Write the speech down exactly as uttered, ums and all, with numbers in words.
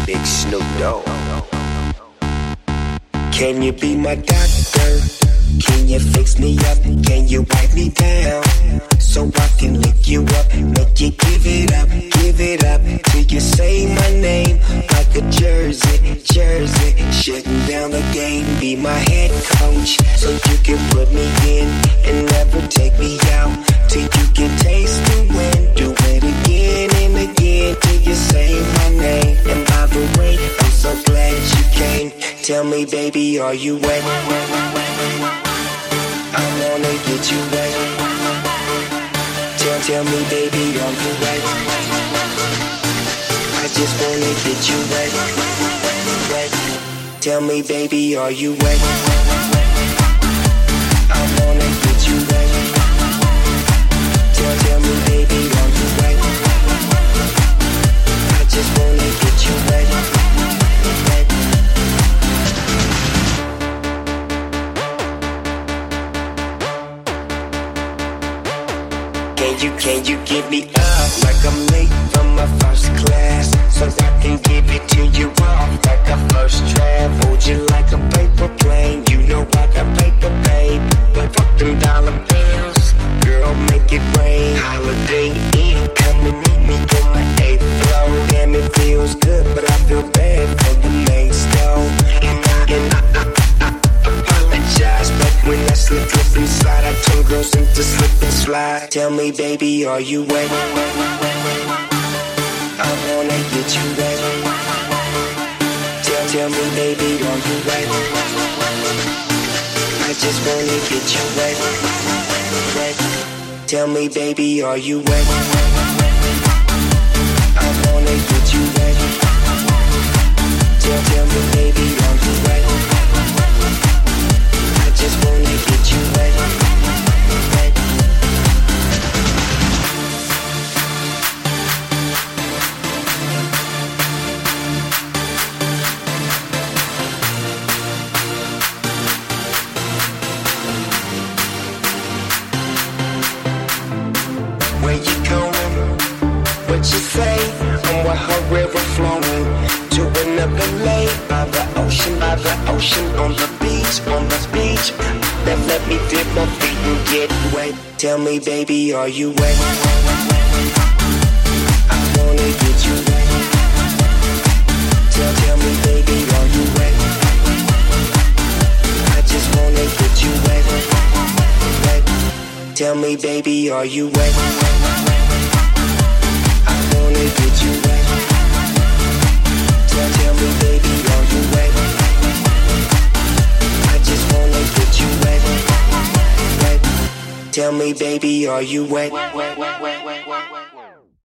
Big Snoop Dogg. Can you be my doctor? Can you fix me up? Can you wipe me down? So I can lick you up, make you give it up, give it up till you say my name like a jersey, jersey. Shutting down the game, be my head coach, so you can put me in and never take me out till you can taste the win. Do it again and again till you say my name. And by the way, I'm so glad you came. Tell me, baby, are you wet? I wanna get you wet. Tell, tell me, baby, are you wet? I just wanna get you wet, wet. Tell me, baby, are you wet? I wanna get you wet. Tell, tell me, baby, are you wet? I just wanna get you wet, wet. Can you, can you give me up like I'm late from my first class, so I can give it to you off like a first draft. Hold you like a paper plane, you know I got paper, babe. But fuck them dollar bills, girl, make it rain. Holiday Inn, come and meet me on my eighth floor. Damn, it feels good, but I feel bad for the main stove. And I, and I, I, I, I apologize, but when I slip, slip inside, I turn girls into slip and slide. Tell me, baby, are you wet? I wanna get you wet. Tell, tell me, baby, are you wet? I just wanna get you wet, wet. Tell me, baby, are you wet? I wanna get you wet. Tell, tell me, baby, are you wet? I just wanna get you wet, wet. Where you going? What you say? I'm with her river flowing to another lake by the ocean, by the ocean, on the beach, on the beach. That let me dip my feet and get wet. Tell me, baby, are you wet? I wanna get you wet. Tell, tell me, baby, are you wet? I just wanna get you wet, wet. Tell me, baby, are you wet? I wanna get you wet. Tell, tell me, baby, are you wet? I just wanna get you wet, wet. Tell me, baby, are you wet? Wet, wet, wet, wet, wet, wet, wet.